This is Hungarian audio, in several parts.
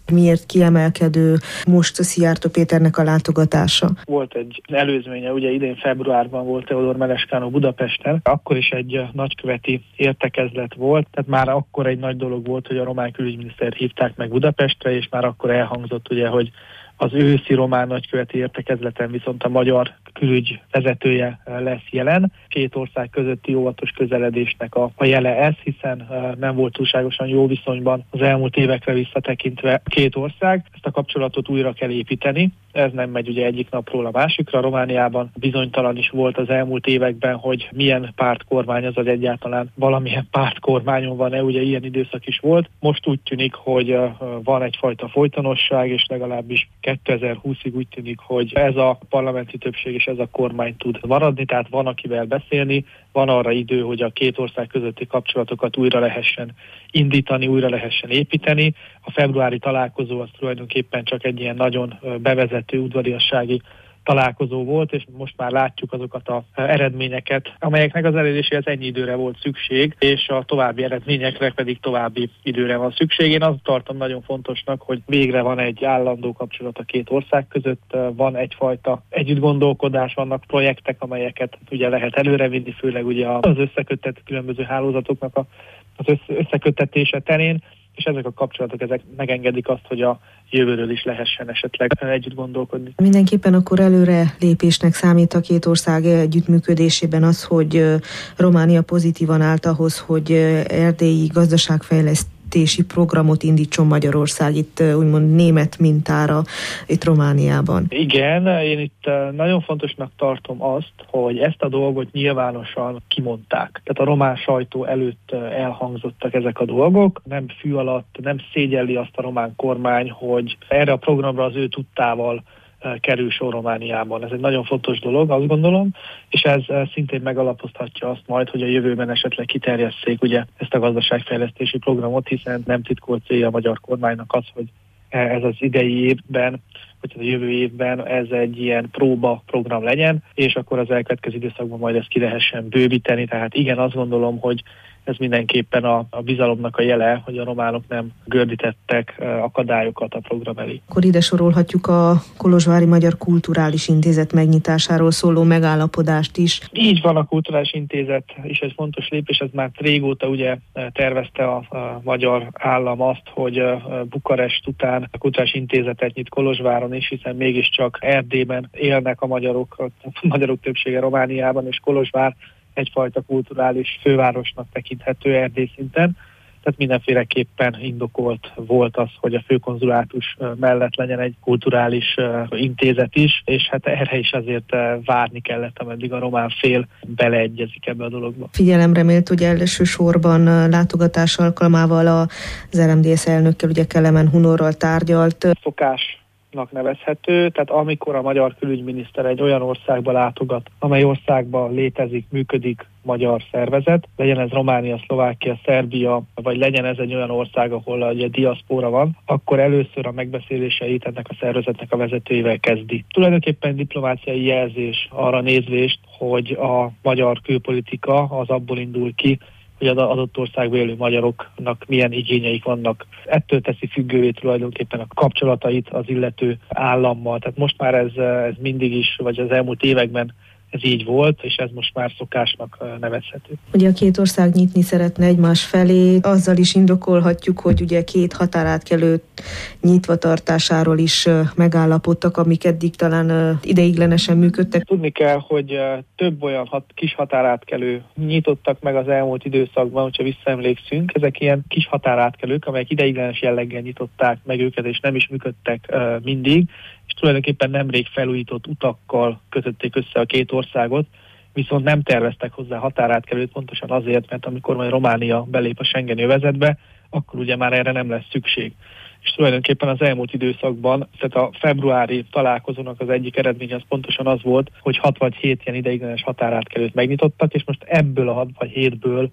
Miért kiemelkedő most a Szijjártó Péternek a látogatása? Volt egy előzménye, ugye idén februárban volt Teodor Meleskánó Budapesten, akkor is egy nagyköveti értekezlet volt, tehát már akkor egy nagy dolog volt, hogy a román külügyminisztert hívták meg Budapestre, és már akkor elhangzott ugye, hogy az őszi román nagyköveti értekezleten viszont a magyar külügy vezetője lesz jelen. Két ország közötti óvatos közeledésnek a jele ez, hiszen nem volt túlságosan jó viszonyban az elmúlt évekre visszatekintve két ország. Ezt a kapcsolatot újra kell építeni. Ez nem megy ugye egyik napról a másikra. Romániában bizonytalan is volt az elmúlt években, hogy milyen pártkormány az, egyáltalán valamilyen pártkormányon van-e, ugye ilyen időszak is volt. Most úgy tűnik, hogy van egyfajta folytonosság, és legalábbis 2020-ig úgy tűnik, hogy ez a parlamenti többség és ez a kormány tud maradni, tehát van akivel beszélni, van arra idő, hogy a két ország közötti kapcsolatokat újra lehessen indítani, újra lehessen építeni. A februári találkozó az tulajdonképpen csak egy ilyen nagyon bevezető udvariassági találkozó volt, és most már látjuk azokat az eredményeket, amelyeknek az eléréséhez ennyi időre volt szükség, és a további eredményekre pedig további időre van szükség. Én azt tartom nagyon fontosnak, hogy végre van egy állandó kapcsolat a két ország között, van egyfajta együttgondolkodás, vannak projektek, amelyeket ugye lehet előrevinni, főleg ugye az összeköttetett különböző hálózatoknak az összeköttetése terén, és ezek a kapcsolatok ezek megengedik azt, hogy a jövőről is lehessen esetleg együtt gondolkodni. Mindenképpen akkor előre lépésnek számít a két ország együttműködésében az, hogy Románia pozitívan állt ahhoz, hogy erdélyi gazdaságfejlesztési programot indítson Magyarország itt úgymond német mintára itt Romániában. Igen, én itt nagyon fontosnak tartom azt, hogy ezt a dolgot nyilvánosan kimondták. Tehát a román sajtó előtt elhangzottak ezek a dolgok, nem fű alatt, nem szégyelli azt a román kormány, hogy erre a programra az ő tudtával kerül sor Romániában. Ez egy nagyon fontos dolog, azt gondolom, és ez szintén megalapozhatja azt majd, hogy a jövőben esetleg kiterjesszék ugye ezt a gazdaságfejlesztési programot, hiszen nem titkolt célja a magyar kormánynak az, hogy ez az idei évben, vagy a jövő évben ez egy ilyen próba program legyen, és akkor az elkövetkező időszakban majd ezt ki lehessen bővíteni. Tehát igen, azt gondolom, hogy ez mindenképpen a bizalomnak a jele, hogy a románok nem gördítettek akadályokat a program elé. Akkor ide sorolhatjuk a Kolozsvári Magyar Kulturális Intézet megnyitásáról szóló megállapodást is. Így van, a Kulturális Intézet is egy fontos lépés, ez már régóta ugye tervezte a magyar állam azt, hogy Bukarest után a Kulturális Intézetet nyit Kolozsváron is, hiszen mégiscsak Erdélyben élnek a magyarok többsége Romániában, és Kolozsvár egyfajta kulturális fővárosnak tekinthető Erdély szinten, tehát mindenféleképpen indokolt volt az, hogy a főkonzulátus mellett legyen egy kulturális intézet is, és hát erre is azért várni kellett, ameddig a román fél beleegyezik ebbe a dologba. Figyelemre méltó, hogy elsősorban látogatás alkalmával az RMDSZ elnökkel, ugye Kelemen Hunorral tárgyalt. Szokásnak nevezhető, tehát amikor a magyar külügyminiszter egy olyan országba látogat, amely országban létezik, működik magyar szervezet, legyen ez Románia, Szlovákia, Szerbia, vagy legyen ez egy olyan ország, ahol ugye diaszpóra van, akkor először a megbeszéléseit ennek a szervezetnek a vezetőivel kezdi. Tulajdonképpen diplomáciai jelzés arra nézvést, hogy a magyar külpolitika az abból indul ki, hogy az adott országban élő magyaroknak milyen igényeik vannak. Ettől teszi függővé tulajdonképpen a kapcsolatait az illető állammal. Tehát most már ez mindig is, vagy az elmúlt években ez így volt, és ez most már szokásnak nevezhető. Ugye a két ország nyitni szeretne egymás felé, azzal is indokolhatjuk, hogy ugye két határátkelő nyitva tartásáról is megállapodtak, amik eddig talán ideiglenesen működtek. Tudni kell, hogy több olyan kis határátkelő nyitottak meg az elmúlt időszakban, hogyha visszaemlékszünk. Ezek ilyen kis határátkelők, amelyek ideiglenes jelleggel nyitották meg őket, és nem is működtek mindig, és tulajdonképpen nemrég felújított utakkal kötötték össze a két országot, viszont nem terveztek hozzá határátkelőt pontosan azért, mert amikor majd Románia belép a Schengeni övezetbe, akkor ugye már erre nem lesz szükség. És tulajdonképpen az elmúlt időszakban, tehát a februári találkozónak az egyik eredménye az pontosan az volt, hogy 6 vagy 7 ilyen ideiglenes határátkelőt megnyitottak, és most ebből a 6 vagy 7-ből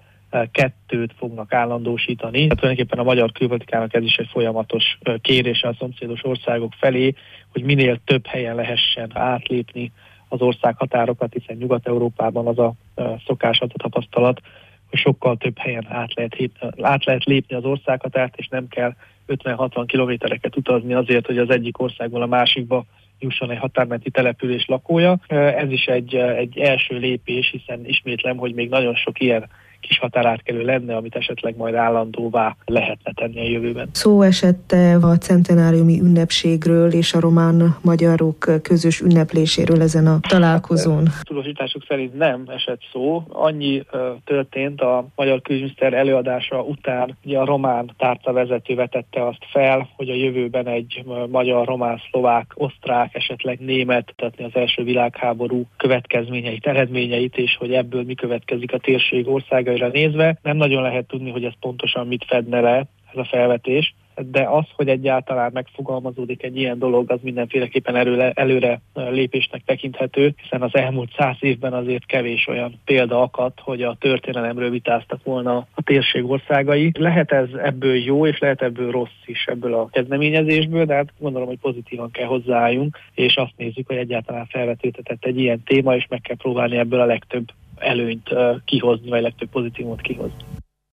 2 fognak állandósítani. Tehát tulajdonképpen a magyar külpolitikának ez is egy folyamatos kérése a szomszédos országok felé, hogy minél több helyen lehessen átlépni az ország határokat, hiszen Nyugat-Európában az a szokás, a tapasztalat, hogy sokkal több helyen át lehet lépni az országhatárt, és nem kell 50-60 kilométereket utazni azért, hogy az egyik országból a másikba jusson egy határmenti település lakója. Ez is egy első lépés, hiszen ismétlem, hogy még nagyon sok ilyen kis határátkelő lenne, amit esetleg majd állandóvá lehetne tenni a jövőben. Szó esett a centenáriumi ünnepségről és a román-magyarok közös ünnepléséről ezen a találkozón. Tudósításuk szerint nem esett szó. Annyi történt a magyar külügyminiszter előadása után, ugye a román tárcavezető vetette azt fel, hogy a jövőben egy magyar, román, szlovák, osztrák, esetleg német, tehát az első világháború következményeit, eredményeit, és hogy ebből mi következik a térség országaira nézve. Nem nagyon lehet tudni, hogy ez pontosan mit fedne le, ez a felvetés, de az, hogy egyáltalán megfogalmazódik egy ilyen dolog, az mindenféleképpen előre lépésnek tekinthető, hiszen az elmúlt 100 évben azért kevés olyan példa akadt, hogy a történelemről vitáztak volna a térség országai. Lehet ez ebből jó, és lehet ebből rossz is ebből a kezdeményezésből, de hát gondolom, hogy pozitívan kell hozzáálljunk, és azt nézzük, hogy egyáltalán felvetődhetett egy ilyen téma, és meg kell próbálni ebből a legtöbb előnyt kihozni, vagy legtöbb pozitívumot kihozni.